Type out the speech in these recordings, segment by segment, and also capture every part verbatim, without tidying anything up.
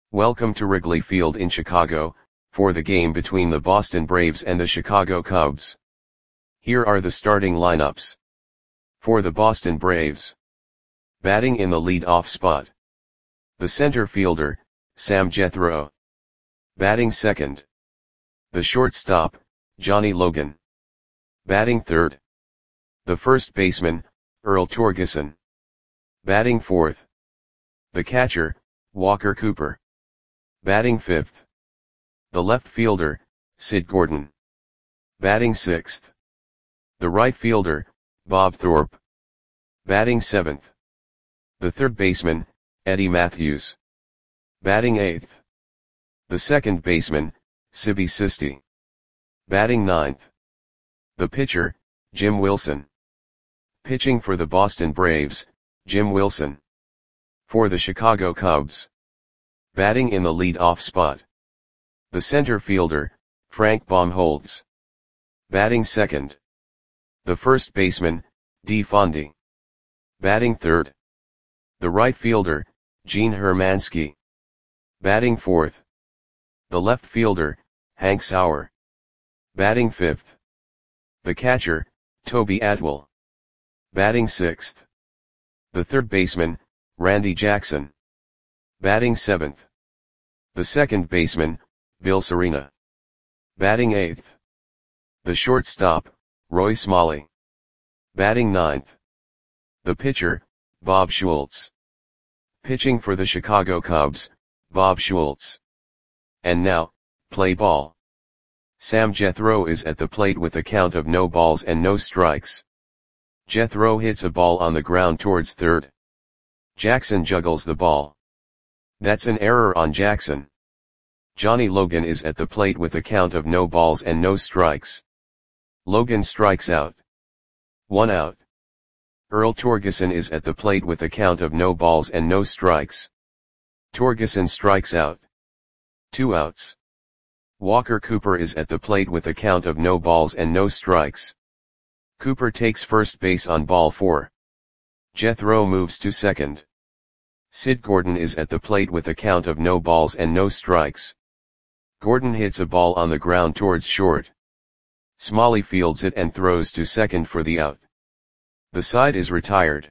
Welcome to Wrigley Field in Chicago, for the game between the Boston Braves and the Chicago Cubs. Here are the starting lineups. For the Boston Braves. Batting in the lead-off spot. The center fielder, Sam Jethro. Batting second. The shortstop, Johnny Logan. Batting third. The first baseman, Earl Torgeson. Batting fourth. The catcher, Walker Cooper. Batting fifth. The left fielder, Sid Gordon. Batting sixth. The right fielder, Bob Thorpe. Batting seventh. The third baseman, Eddie Matthews. Batting eighth. The second baseman, Sibby Sisti. Batting ninth. The pitcher, Jim Wilson. Pitching for the Boston Braves, Jim Wilson. For the Chicago Cubs. Batting in the lead-off spot. The center fielder, Frank Baumholtz. Batting second. The first baseman, Dee Fondy. Batting third. The right fielder, Gene Hermansky. Batting fourth. The left fielder, Hank Sauer. Batting fifth. The catcher, Toby Atwell. Batting sixth. The third baseman, Randy Jackson. Batting seventh. The second baseman, Bill Serena. Batting eighth. The shortstop, Roy Smalley. Batting ninth. The pitcher, Bob Schultz. Pitching for the Chicago Cubs, Bob Schultz. And now, play ball. Sam Jethro is at the plate with a count of no balls and no strikes. Jethro hits a ball on the ground towards third. Jackson juggles the ball. That's an error on Jackson. Johnny Logan is at the plate with a count of no balls and no strikes. Logan strikes out. One out. Earl Torgeson is at the plate with a count of no balls and no strikes. Torgeson strikes out. Two outs. Walker Cooper is at the plate with a count of no balls and no strikes. Cooper takes first base on ball four. Jethro moves to second. Sid Gordon is at the plate with a count of no balls and no strikes. Gordon hits a ball on the ground towards short. Smalley fields it and throws to second for the out. The side is retired.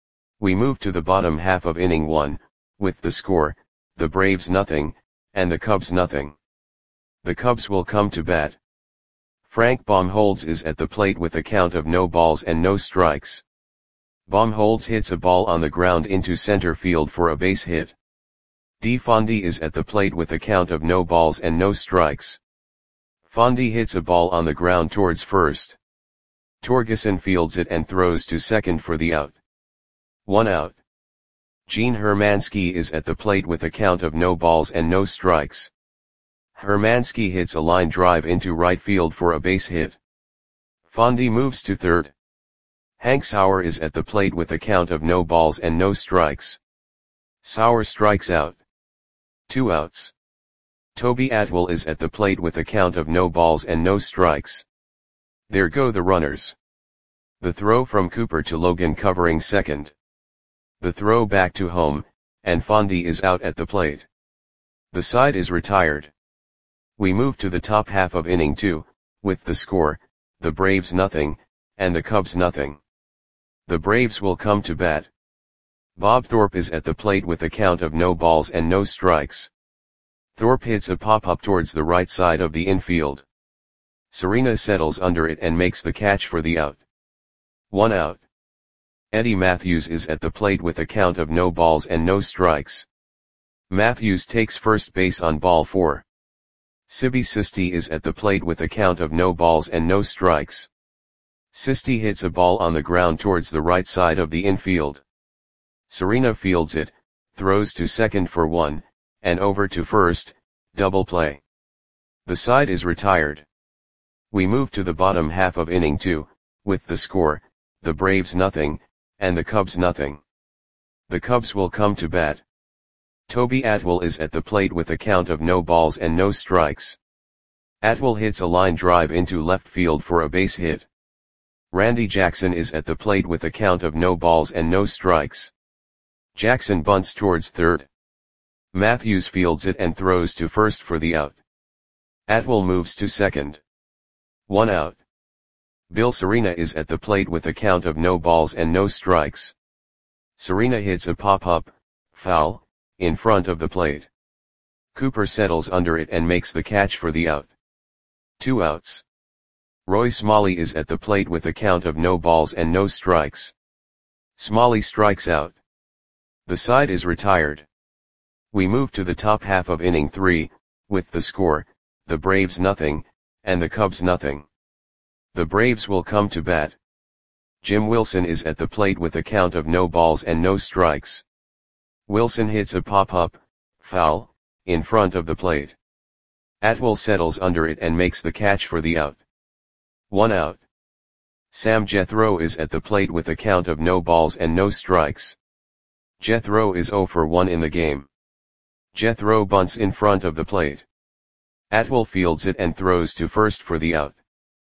We move to the bottom half of inning one, with the score, the Braves nothing, and the Cubs nothing. The Cubs will come to bat. Frank Baumholtz is at the plate with a count of no balls and no strikes. Baumholtz hits a ball on the ground into center field for a base hit. Dee Fondy is at the plate with a count of no balls and no strikes. Fondy hits a ball on the ground towards first. Torgeson fields it and throws to second for the out. One out. Gene Hermansky is at the plate with a count of no balls and no strikes. Hermansky hits a line drive into right field for a base hit. Fondy moves to third. Hank Sauer is at the plate with a count of no balls and no strikes. Sauer strikes out. Two outs. Toby Atwell is at the plate with a count of no balls and no strikes. There go the runners. The throw from Cooper to Logan covering second. The throw back to home, and Fondy is out at the plate. The side is retired. We move to the top half of inning two, with the score, the Braves nothing, and the Cubs nothing. The Braves will come to bat. Bob Thorpe is at the plate with a count of no balls and no strikes. Thorpe hits a pop-up towards the right side of the infield. Serena settles under it and makes the catch for the out. One out. Eddie Matthews is at the plate with a count of no balls and no strikes. Matthews takes first base on ball four. Sibby Sisti is at the plate with a count of no balls and no strikes. Sisti hits a ball on the ground towards the right side of the infield. Serena fields it, throws to second for one, and over to first, double play. The side is retired. We move to the bottom half of inning two, with the score, the Braves nothing, and the Cubs nothing. The Cubs will come to bat. Toby Atwell is at the plate with a count of no balls and no strikes. Atwell hits a line drive into left field for a base hit. Randy Jackson is at the plate with a count of no balls and no strikes. Jackson bunts towards third. Matthews fields it and throws to first for the out. Atwell moves to second. One out. Bill Serena is at the plate with a count of no balls and no strikes. Serena hits a pop-up, foul, in front of the plate. Cooper settles under it and makes the catch for the out. Two outs. Roy Smalley is at the plate with a count of no balls and no strikes. Smalley strikes out. The side is retired. We move to the top half of inning three, with the score, the Braves nothing, and the Cubs nothing. The Braves will come to bat. Jim Wilson is at the plate with a count of no balls and no strikes. Wilson hits a pop-up, foul, in front of the plate. Atwell settles under it and makes the catch for the out. One out. Sam Jethro is at the plate with a count of no balls and no strikes. Jethro is oh for one in the game. Jethro bunts in front of the plate. Atwell fields it and throws to first for the out.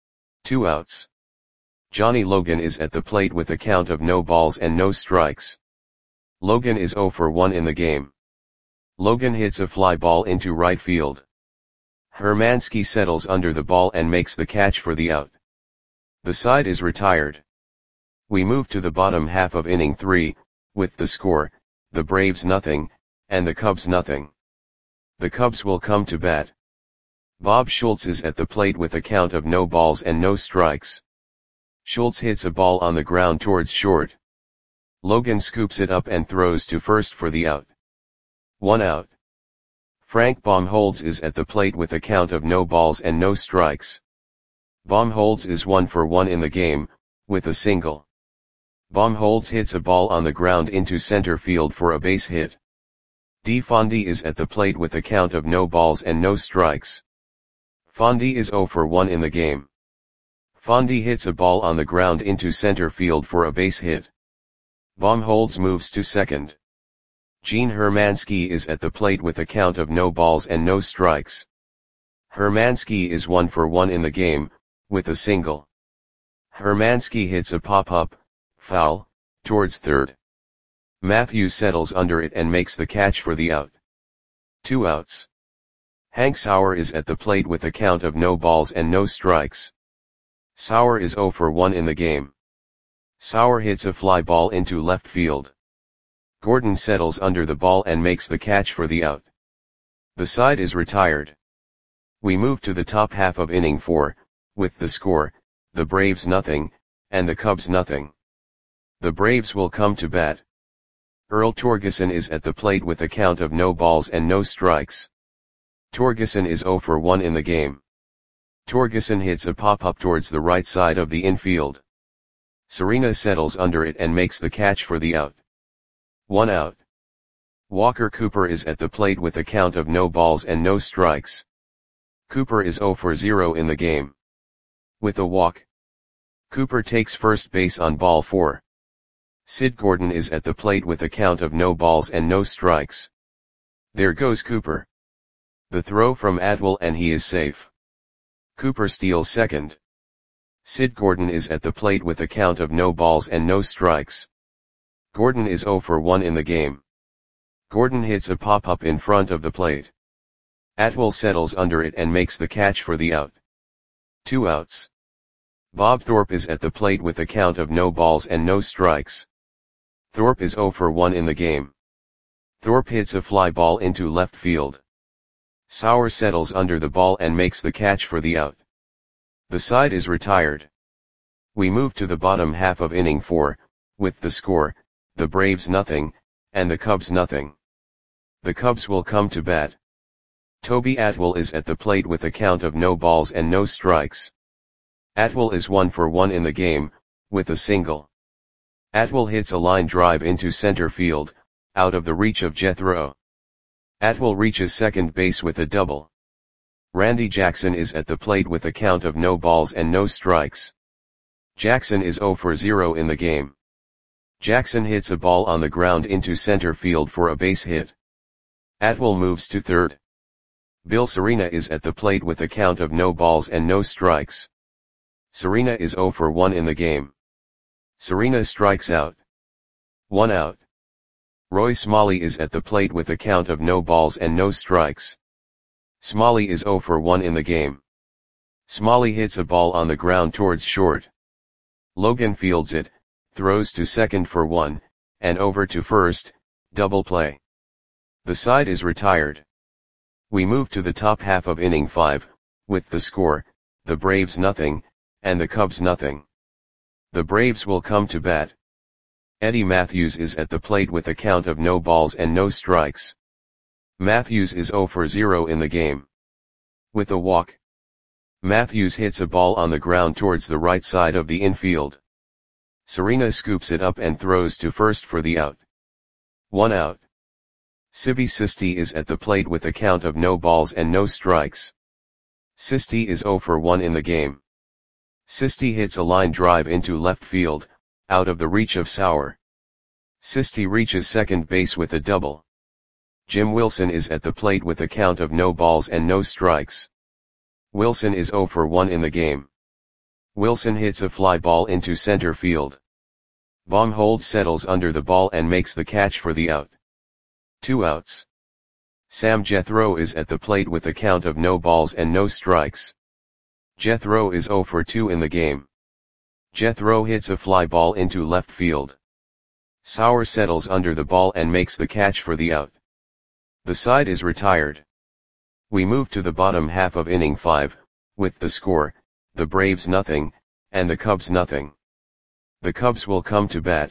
Two outs. Johnny Logan is at the plate with a count of no balls and no strikes. Logan is oh for one in the game. Logan hits a fly ball into right field. Hermansky settles under the ball and makes the catch for the out. The side is retired. We move to the bottom half of inning three, with the score, the Braves nothing, and the Cubs nothing. The Cubs will come to bat. Bob Schultz is at the plate with a count of no balls and no strikes. Schultz hits a ball on the ground towards short. Logan scoops it up and throws to first for the out. One out. Frank Baumholtz is at the plate with a count of no balls and no strikes. Baumholtz is one for one in the game, with a single. Baumholtz hits a ball on the ground into center field for a base hit. D. Fondy is at the plate with a count of no balls and no strikes. Fondy is oh for one in the game. Fondy hits a ball on the ground into center field for a base hit. Baumholtz moves to second. Gene Hermansky is at the plate with a count of no balls and no strikes. Hermansky is one for one in the game, with a single. Hermansky hits a pop-up, foul, towards third. Matthews settles under it and makes the catch for the out. Two outs. Hank Sauer is at the plate with a count of no balls and no strikes. Sauer is oh for one in the game. Sauer hits a fly ball into left field. Gordon settles under the ball and makes the catch for the out. The side is retired. We move to the top half of inning four, with the score, the Braves nothing, and the Cubs nothing. The Braves will come to bat. Earl Torgeson is at the plate with a count of no balls and no strikes. Torgeson is oh for one in the game. Torgeson hits a pop-up towards the right side of the infield. Serena settles under it and makes the catch for the out. One out. Walker Cooper is at the plate with a count of no balls and no strikes. Cooper is oh for zero in the game. With a walk. Cooper takes first base on ball four. Sid Gordon is at the plate with a count of no balls and no strikes. There goes Cooper. The throw from Atwell and he is safe. Cooper steals second. Sid Gordon is at the plate with a count of no balls and no strikes. Gordon is oh for one in the game. Gordon hits a pop-up in front of the plate. Atwell settles under it and makes the catch for the out. Two outs. Bob Thorpe is at the plate with a count of no balls and no strikes. Thorpe is oh for one in the game. Thorpe hits a fly ball into left field. Sauer settles under the ball and makes the catch for the out. The side is retired. We move to the bottom half of inning four, with the score, the Braves nothing, and the Cubs nothing. The Cubs will come to bat. Toby Atwell is at the plate with a count of no balls and no strikes. Atwell is one for one in the game, with a single. Atwell hits a line drive into center field, out of the reach of Jethro. Atwell reaches second base with a double. Randy Jackson is at the plate with a count of no balls and no strikes. Jackson is oh for zero in the game. Jackson hits a ball on the ground into center field for a base hit. Atwell moves to third. Bill Serena is at the plate with a count of no balls and no strikes. Serena is oh for one in the game. Serena strikes out. One out. Roy Smalley is at the plate with a count of no balls and no strikes. Smalley is zero for one in the game. Smalley hits a ball on the ground towards short. Logan fields it, throws to second for one, and over to first, double play. The side is retired. We move to the top half of inning five, with the score, the Braves nothing, and the Cubs nothing. The Braves will come to bat. Eddie Matthews is at the plate with a count of no balls and no strikes. Matthews is zero for zero in the game. With a walk, Matthews hits a ball on the ground towards the right side of the infield. Serena scoops it up and throws to first for the out. One out. Sibby Sisti is at the plate with a count of no balls and no strikes. Sisti is zero for one in the game. Sisti hits a line drive into left field, out of the reach of Sauer. Sisti reaches second base with a double. Jim Wilson is at the plate with a count of no balls and no strikes. Wilson is zero for one in the game. Wilson hits a fly ball into center field. Baumholtz settles under the ball and makes the catch for the out. Two outs. Sam Jethro is at the plate with a count of no balls and no strikes. Jethro is zero for two in the game. Jethro hits a fly ball into left field. Sauer settles under the ball and makes the catch for the out. The side is retired. We move to the bottom half of inning five, with the score, the Braves nothing, and the Cubs nothing. The Cubs will come to bat.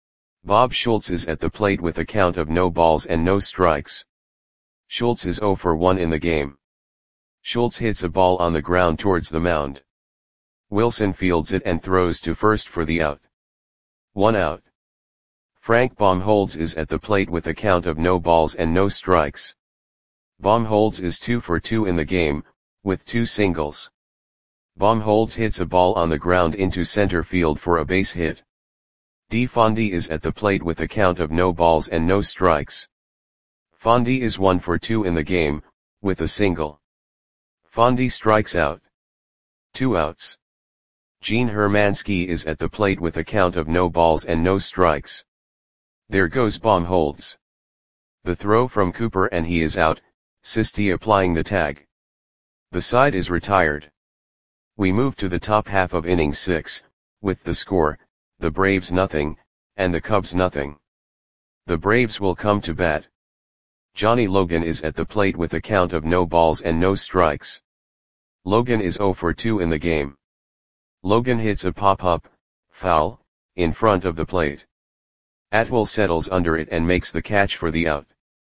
Bob Schultz is at the plate with a count of no balls and no strikes. Schultz is zero for one in the game. Schultz hits a ball on the ground towards the mound. Wilson fields it and throws to first for the out. One out. Frank Baumholtz is at the plate with a count of no balls and no strikes. Baumholtz is two for two in the game, with two singles. Baumholtz hits a ball on the ground into center field for a base hit. D. Fondy is at the plate with a count of no balls and no strikes. Fondy is one for two in the game, with a single. Fondy strikes out. Two outs. Gene Hermansky is at the plate with a count of no balls and no strikes. There goes Baumholtz. The throw from Cooper and he is out, Sisti applying the tag. The side is retired. We move to the top half of inning six, with the score, the Braves nothing, and the Cubs nothing. The Braves will come to bat. Johnny Logan is at the plate with a count of no balls and no strikes. Logan is zero for two in the game. Logan hits a pop-up, foul, in front of the plate. Atwell settles under it and makes the catch for the out.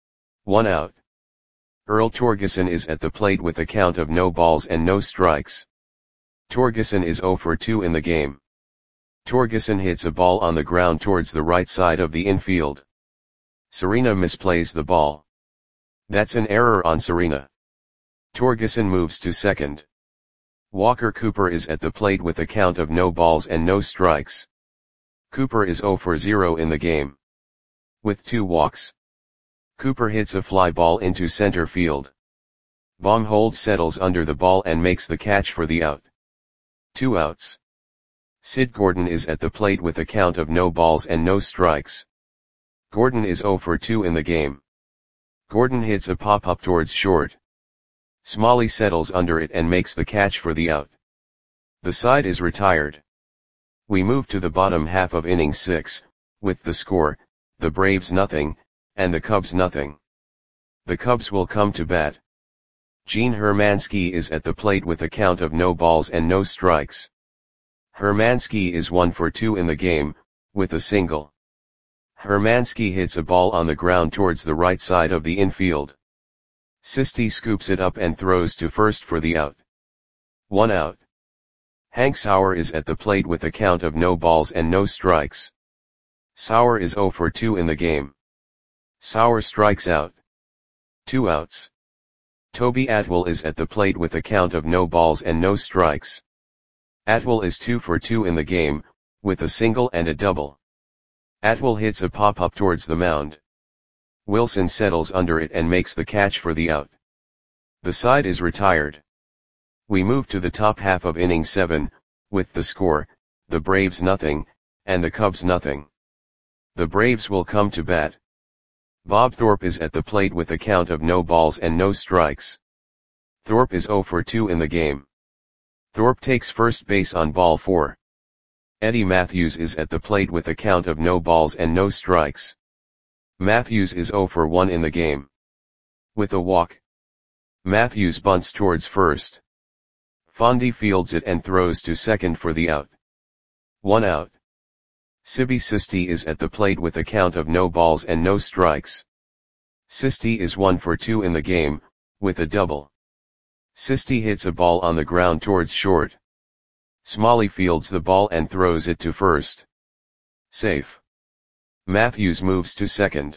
One out. Earl Torgeson is at the plate with a count of no balls and no strikes. Torgeson is zero for two in the game. Torgeson hits a ball on the ground towards the right side of the infield. Serena misplays the ball. That's an error on Serena. Torgeson moves to second. Walker Cooper is at the plate with a count of no balls and no strikes. Cooper is zero for zero in the game. With two walks. Cooper hits a fly ball into center field. Baumholtz settles under the ball and makes the catch for the out. Two outs. Sid Gordon is at the plate with a count of no balls and no strikes. Gordon is zero for two in the game. Gordon hits a pop-up towards short. Smalley settles under it and makes the catch for the out. The side is retired. We move to the bottom half of inning six, with the score, the Braves nothing, and the Cubs nothing. The Cubs will come to bat. Gene Hermansky is at the plate with a count of no balls and no strikes. Hermansky is one for two in the game, with a single. Hermansky hits a ball on the ground towards the right side of the infield. Sisti scoops it up and throws to first for the out. One out. Hank Sauer is at the plate with a count of no balls and no strikes. Sauer is zero for two in the game. Sauer strikes out. Two outs. Toby Atwell is at the plate with a count of no balls and no strikes. Atwell is two for two in the game, with a single and a double. Atwell hits a pop-up towards the mound. Wilson settles under it and makes the catch for the out. The side is retired. We move to the top half of inning seven, with the score, the Braves nothing, and the Cubs nothing. The Braves will come to bat. Bob Thorpe is at the plate with a count of no balls and no strikes. Thorpe is zero for two in the game. Thorpe takes first base on ball four. Eddie Matthews is at the plate with a count of no balls and no strikes. Matthews is zero for one in the game. With a walk, Matthews bunts towards first. Fondy fields it and throws to second for the out. One out. Sibby Sisti is at the plate with a count of no balls and no strikes. Sisti is one for two in the game, with a double. Sisti hits a ball on the ground towards short. Smalley fields the ball and throws it to first. Safe. Matthews moves to second.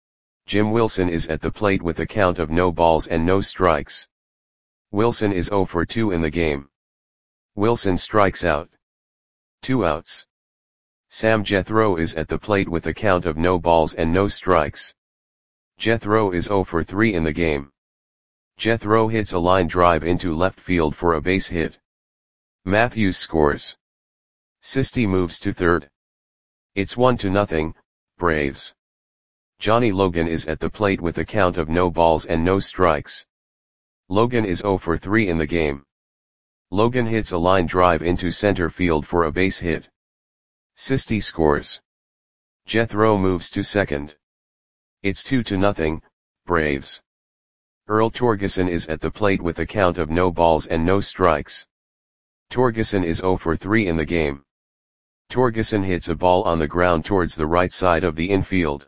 Jim Wilson is at the plate with a count of no balls and no strikes. Wilson is zero for two in the game. Wilson strikes out. Two outs. Sam Jethro is at the plate with a count of no balls and no strikes. Jethro is zero for three in the game. Jethro hits a line drive into left field for a base hit. Matthews scores. Sisti moves to third. It's one to nothing, Braves. Johnny Logan is at the plate with a count of no balls and no strikes. Logan is zero for three in the game. Logan hits a line drive into center field for a base hit. Sisti scores. Jethro moves to second. It's two to nothing, Braves. Earl Torgeson is at the plate with a count of no balls and no strikes. Torgeson is zero for three in the game. Torgeson hits a ball on the ground towards the right side of the infield.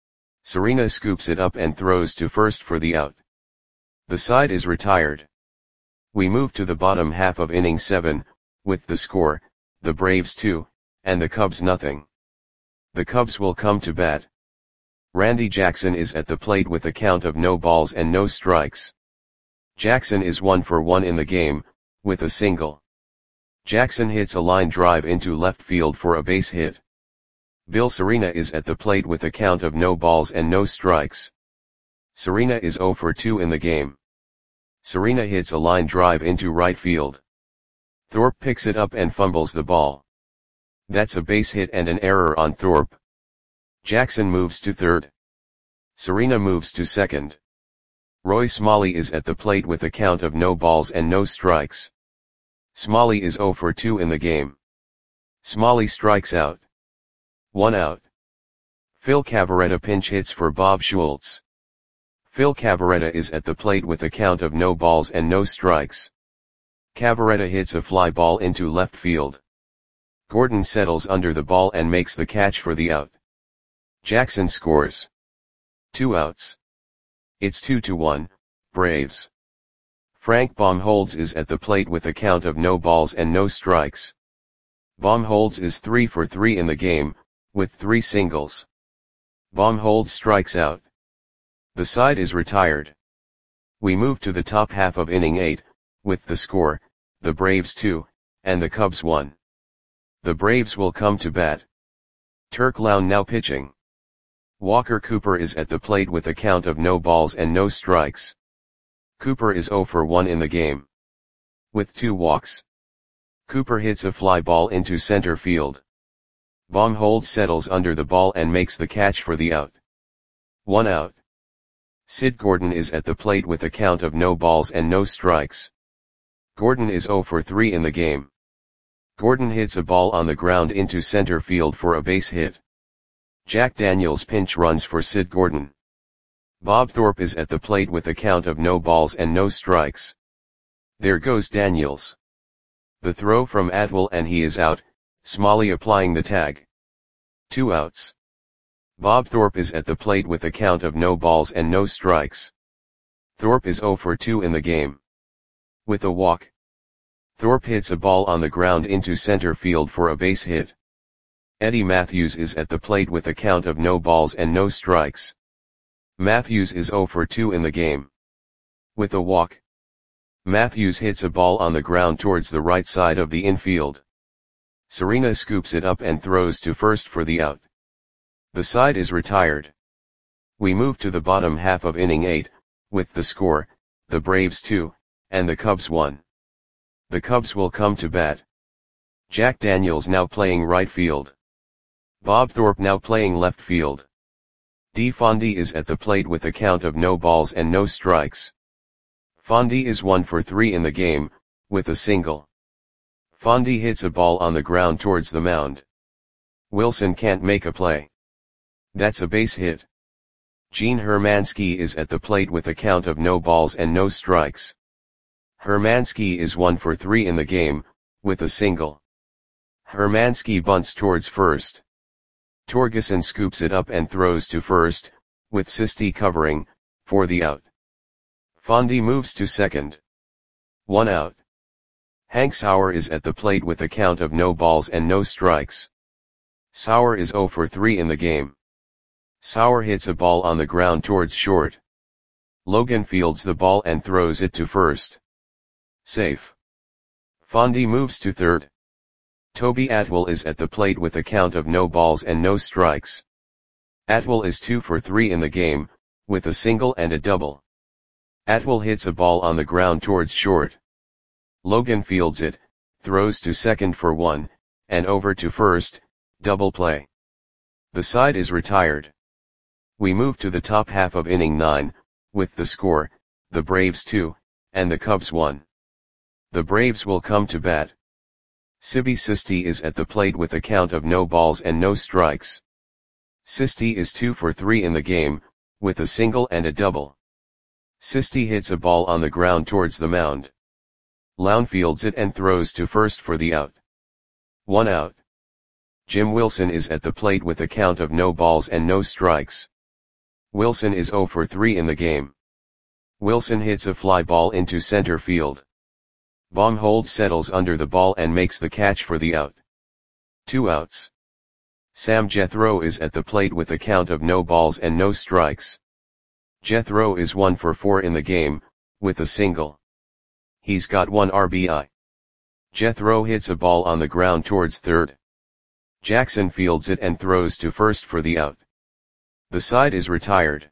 Serena scoops it up and throws to first for the out. The side is retired. We move to the bottom half of inning seven, with the score, the Braves two, and the Cubs nothing. The Cubs will come to bat. Randy Jackson is at the plate with a count of no balls and no strikes. Jackson is one for one in the game, with a single. Jackson hits a line drive into left field for a base hit. Bill Serena is at the plate with a count of no balls and no strikes. Serena is zero for two in the game. Serena hits a line drive into right field. Thorpe picks it up and fumbles the ball. That's a base hit and an error on Thorpe. Jackson moves to third. Serena moves to second. Roy Smalley is at the plate with a count of no balls and no strikes. Smalley is zero for two in the game. Smalley strikes out. One out. Phil Cavarretta pinch hits for Bob Schultz. Phil Cavarretta is at the plate with a count of no balls and no strikes. Cavarretta hits a fly ball into left field. Gordon settles under the ball and makes the catch for the out. Jackson scores. Two outs. It's two to one, Braves. Frank Baumholtz is at the plate with a count of no balls and no strikes. Baumholtz is three for three in the game, with three singles. Baumholtz strikes out. The side is retired. We move to the top half of inning eight, with the score, the Braves two, and the Cubs one. The Braves will come to bat. Turk Lown now pitching. Walker Cooper is at the plate with a count of no balls and no strikes. Cooper is zero for one in the game. With two walks. Cooper hits a fly ball into center field. Baumholtz settles under the ball and makes the catch for the out. One out. Sid Gordon is at the plate with a count of no balls and no strikes. Gordon is zero for three in the game. Gordon hits a ball on the ground into center field for a base hit. Jack Daniels pinch runs for Sid Gordon. Bob Thorpe is at the plate with a count of no balls and no strikes. There goes Daniels. The throw from Atwell and he is out, Smalley applying the tag. Two outs. Bob Thorpe is at the plate with a count of no balls and no strikes. Thorpe is zero for two in the game. With a walk. Thorpe hits a ball on the ground into center field for a base hit. Eddie Matthews is at the plate with a count of no balls and no strikes. Matthews is zero for two in the game. With a walk. Matthews hits a ball on the ground towards the right side of the infield. Serena scoops it up and throws to first for the out. The side is retired. We move to the bottom half of inning eight, with the score, the Braves two, and the Cubs one. The Cubs will come to bat. Jack Daniels now playing right field. Bob Thorpe now playing left field. D. Fondy is at the plate with a count of no balls and no strikes. Fondy is one for three in the game, with a single. Fondy hits a ball on the ground towards the mound. Wilson can't make a play. That's a base hit. Gene Hermansky is at the plate with a count of no balls and no strikes. Hermansky is one for three in the game, with a single. Hermansky bunts towards first. Torgeson scoops it up and throws to first, with Sisti covering, for the out. Fondy moves to second. One out. Hank Sauer is at the plate with a count of no balls and no strikes. Sauer is zero for three in the game. Sauer hits a ball on the ground towards short. Logan fields the ball and throws it to first. Safe. Fondy moves to third. Toby Atwell is at the plate with a count of no balls and no strikes. Atwell is two for three in the game, with a single and a double. Atwell hits a ball on the ground towards short. Logan fields it, throws to second for one, and over to first, double play. The side is retired. We move to the top half of inning nine, with the score, the Braves two, and the Cubs one. The Braves will come to bat. Sibi Sisti is at the plate with a count of no balls and no strikes. Sisti is two for three in the game, with a single and a double. Sisti hits a ball on the ground towards the mound. Lown fields it and throws to first for the out. One out. Jim Wilson is at the plate with a count of no balls and no strikes. Wilson is zero for three in the game. Wilson hits a fly ball into center field. Baumholtz settles under the ball and makes the catch for the out. Two outs. Sam Jethro is at the plate with a count of no balls and no strikes. Jethro is one for four in the game, with a single. He's got one R B I. Jethro hits a ball on the ground towards third. Jackson fields it and throws to first for the out. The side is retired.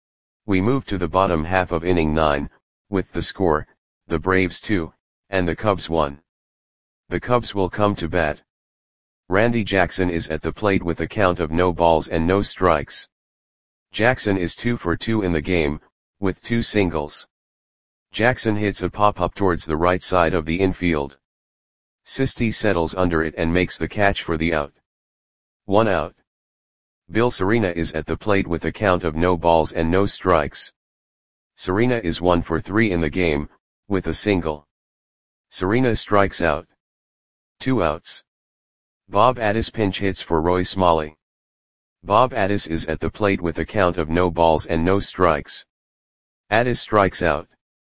We move to the bottom half of inning nine, with the score, the Braves two, and the Cubs one. The Cubs will come to bat. Randy Jackson is at the plate with a count of no balls and no strikes. Jackson is two for two in the game, with two singles. Jackson hits a pop-up towards the right side of the infield. Sisti settles under it and makes the catch for the out. One out. Bill Serena is at the plate with a count of no balls and no strikes. Serena is one for three in the game, with a single. Serena strikes out. Two outs. Bob Addis pinch hits for Roy Smalley. Bob Addis is at the plate with a count of no balls and no strikes. Addis strikes out.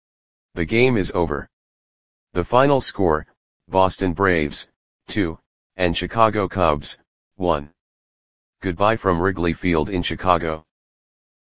The game is over. The final score, Boston Braves, two, and Chicago Cubs, one. Goodbye from Wrigley Field in Chicago.